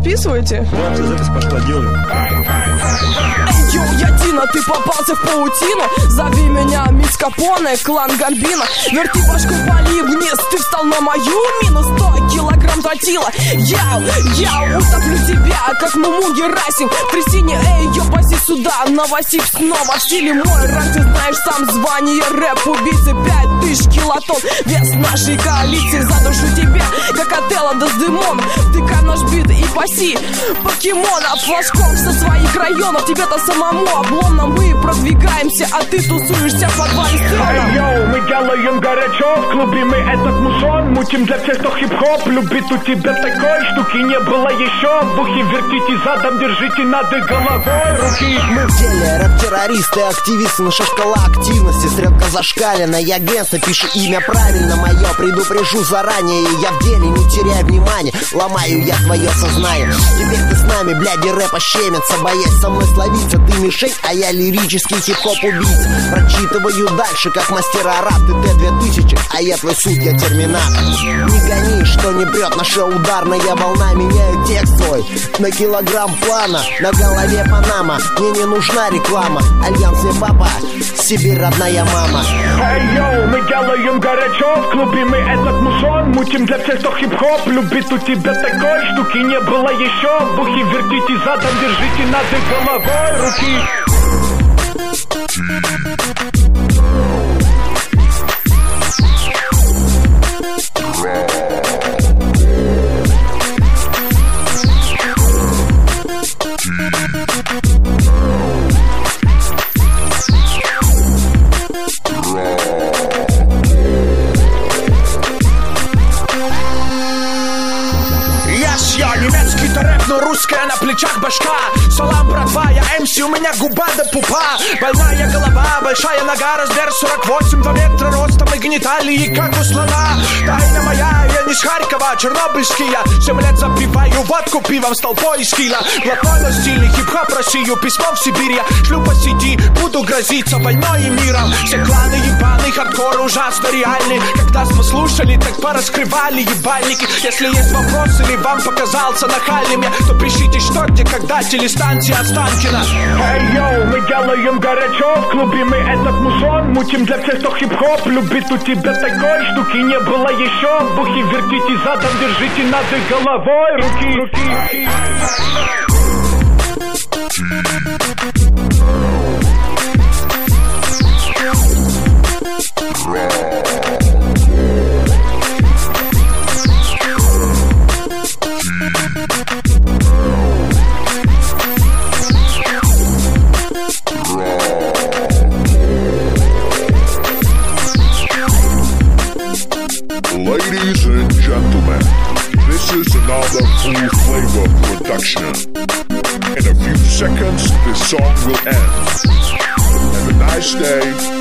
записываете? Да, запись пошла, делаем. Эй, йоу, я Дина, ты попался в паутину. Зови меня Мисс Капоне, клан Гарбина. Верти башку, пали вниз, ты встал на мою мину. 100 килограмм тротила. Я утоплю тебя, как Муму Герасим. В трясине, эй, йо, паси сюда. Новосиб снова в стиле мой рэп. Ты знаешь сам звание рэп-убийцы. 5000 килотонн, вес нашей коалиции. Задушу тебя, как Отелло Дездемона. Втыкай наш бит и паси покемонов. Флажком со своих районов. Тебе-то самому обломно. Мы продвигаемся, а ты тусуешься в подвале стрёмном. Йоу, мы делаем горячо в клубе. Мы этот мусон мутим для тех, кто хип-хоп любит. У тебя такой штуки не было еще. В ухе вертите задом, держите над головой руки. Мы в деле рэп-террористы, активисты. Наша шкала активности стрелка зашкалена. Я генста, пишу имя правильно мое. Предупрежу заранее, я в деле, не теряй внимания. Ломаю я твое сознание. Теперь ты с нами, бляди, рэпа щемится. Боясь со мной словиться, ты мишень, а я лирический хип-хоп убийца. Прочитываю дальше, как мастера рап. Ты Т-2000, а я твой суд, я терминатор. Не гони, что не прет, наша ударная волна. Меняю текст свой на килограмм плана. На голове Панама, мне не нужна реклама. Альянс не папа, Сибирь родная мама. Эй, йоу, мы делаем горячо в клубе. Мы этот мусон мутим для тех, кто хип-хоп любит. У тебя такой штуки не было еще. В ухе вертите задом, держите над головой руки. Немецкий рэп, но русская на плечах башка. Салам, братва, я МС, у меня губа до пупа. Больная голова, большая нога, размер 48, 2 метра ростом и гениталии, как у слона. Тайна моя, я не с Харькова, чернобыльский я. 7 лет запиваю водку пивом с толпой из Киева. Блатной на стиле, хип-хоп Россию, письмо в Сибирь. Я шлю по сети, буду грозиться войной и миром. Все кланы ебаный, хардкор ужасно реальный. Когда мы слушали, так пораскрывали ебальники. Если есть вопрос или вам показался нахальным я, то пишите, что, где, когда, телестанция Останкино. Эй, йоу, мы делаем горячо в клубе. Мы этот мусон мутим для тех, кто хип-хоп любит. У тебя такой штуки не было еще. В ухе вертите задом, держите над головой руки. Ladies and gentlemen, this is another Full Flavor production. In a few seconds, this song will end. Have a nice day.